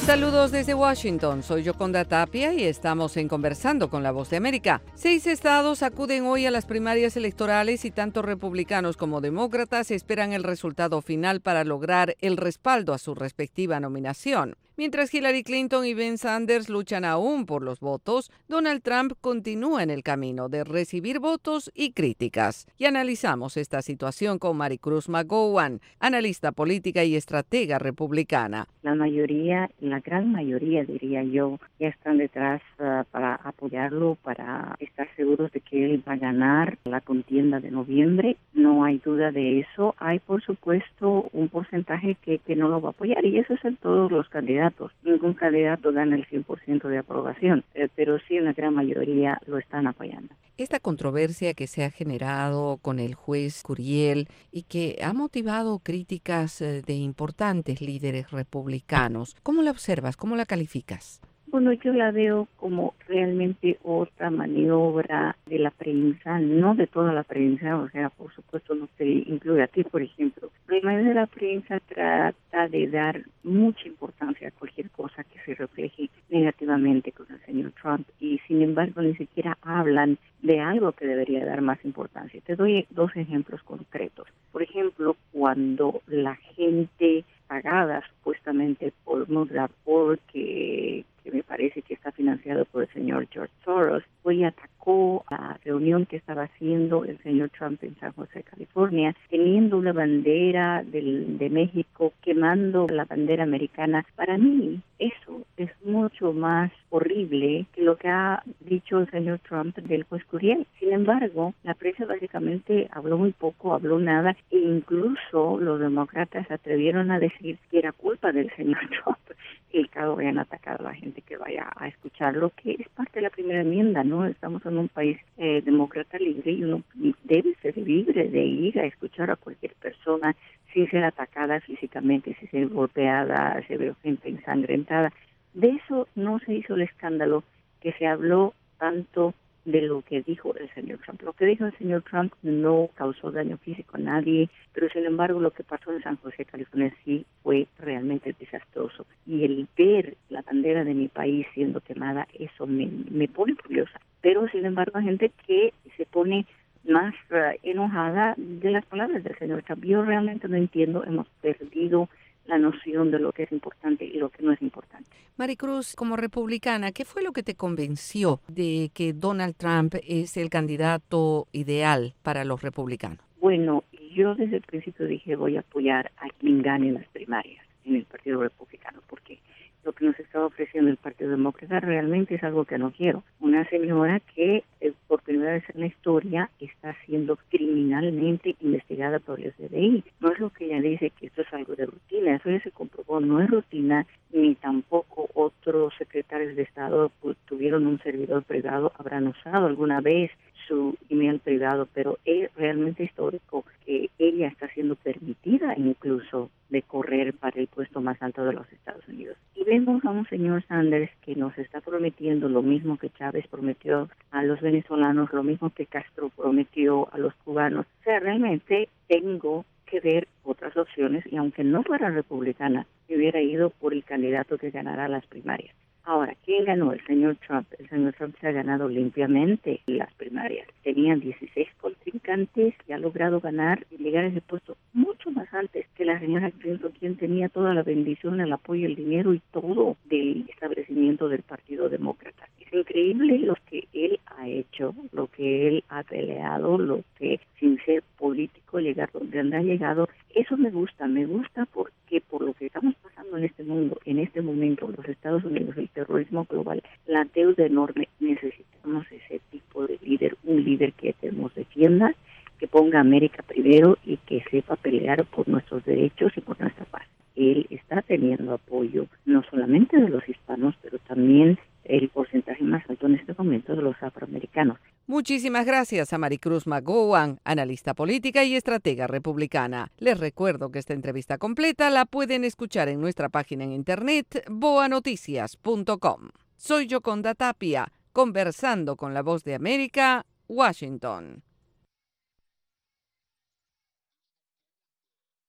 Saludos desde Washington, soy Yoconda Tapia y estamos en Conversando con la Voz de América. 6 estados acuden hoy a las primarias electorales y tanto republicanos como demócratas esperan el resultado final para lograr el respaldo a su respectiva nominación. Mientras Hillary Clinton y Ben Sanders luchan aún por los votos, Donald Trump continúa en el camino de recibir votos y críticas. Y analizamos esta situación con Maricruz McGowan, analista política y estratega republicana. La gran mayoría, diría yo, ya están detrás para apoyarlo, para estar seguros de que él va a ganar la contienda de noviembre. No hay duda de eso. Hay, por supuesto, un porcentaje que no lo va a apoyar, y eso es en todos los candidatos. Ningún candidato gana el 100% de aprobación, pero sí una gran mayoría lo están apoyando. Esta controversia que se ha generado con el juez Curiel y que ha motivado críticas de importantes líderes republicanos, ¿cómo la observas? ¿Cómo la calificas? Bueno, yo la veo como realmente otra maniobra de la prensa, no de toda la prensa, o sea, por supuesto no te incluye a ti, por ejemplo. La mayoría de la prensa trata de dar mucha importancia a cualquier cosa que se refleje negativamente con el señor Trump, y sin embargo ni siquiera hablan de algo que debería dar más importancia. Te doy 2 ejemplos concretos. Por ejemplo, cuando la gente pagada supuestamente por Mudra, porque me parece que está financiado por el señor George Soros, fue y atacó a la reunión que estaba haciendo el señor Trump en San José, California, teniendo una bandera de México, quemando la bandera americana. Para mí, eso es mucho más horrible que lo que ha dicho el señor Trump del juez Curiel. Sin embargo, la prensa básicamente habló muy poco, habló nada, e incluso los demócratas se atrevieron a decir que era culpa del señor Trump que el caso vayan a atacar a la gente que vaya a escucharlo, que es parte de la primera enmienda, ¿no? Estamos en un país demócrata libre, y uno debe ser libre de ir a escuchar a cualquier persona sin ser atacada físicamente, sin ser golpeada, se ve gente ensangrentada. De eso no se hizo el escándalo que se habló tanto de lo que dijo el señor Trump. Lo que dijo el señor Trump no causó daño físico a nadie, pero sin embargo lo que pasó en San José, California, sí fue realmente desastroso. Y el ver la bandera de mi país siendo quemada, eso me pone furiosa. Pero sin embargo hay gente que se pone más enojada de las palabras del señor Trump. Yo realmente no entiendo, hemos perdido la noción de lo que es importante y lo que no es importante. Maricruz, como republicana, ¿qué fue lo que te convenció de que Donald Trump es el candidato ideal para los republicanos? Bueno, yo desde el principio dije voy a apoyar a quien gane las primarias en el Partido Republicano, porque lo que nos está ofreciendo el Partido Demócrata realmente es algo que no quiero. Una señora que por primera vez en la historia está siendo criminalmente investigada por el FBI. No es lo que ella dice que esto es algo de rutina, eso ya se comprobó, no es rutina, ni tampoco otros secretarios de Estado tuvieron un servidor privado, habrán usado alguna vez su email privado, pero es realmente histórico que ella está siendo permitida incluso de correr para el puesto más alto de los Estados Unidos. Y vemos a un señor Sanders que nos está prometiendo lo mismo que Chávez prometió a los venezolanos, lo mismo que Castro prometió a los cubanos. O sea, realmente tengo que ver otras opciones, y aunque no fuera republicana, me hubiera ido por el candidato que ganará las primarias. Ahora, ¿quién ganó? El señor Trump. El señor Trump se ha ganado limpiamente las primarias. Tenían 16 contrincantes y ha logrado ganar y llegar a ese puesto mucho más antes que la señora Clinton, quien tenía toda la bendición, el apoyo, el dinero y todo del establecimiento del Partido Demócrata. Es increíble lo que él ha hecho, lo que él ha peleado, lo que sin ser político llegar donde ha llegado. Eso me gusta porque por lo que estamos pasando en este mundo, en este momento, los Estados Unidos, el terrorismo global, la deuda enorme, necesitamos ese tipo de líder, un líder que nos defienda, que ponga a América primero y que sepa pelear por nuestros derechos y por nuestra paz. Él está teniendo apoyo no solamente de los hispanos, pero también el porcentaje más alto en este momento de los afroamericanos. Muchísimas gracias a Maricruz McGowan, analista política y estratega republicana. Les recuerdo que esta entrevista completa la pueden escuchar en nuestra página en internet boanoticias.com. Soy Yoconda Tapia, conversando con la Voz de América, Washington.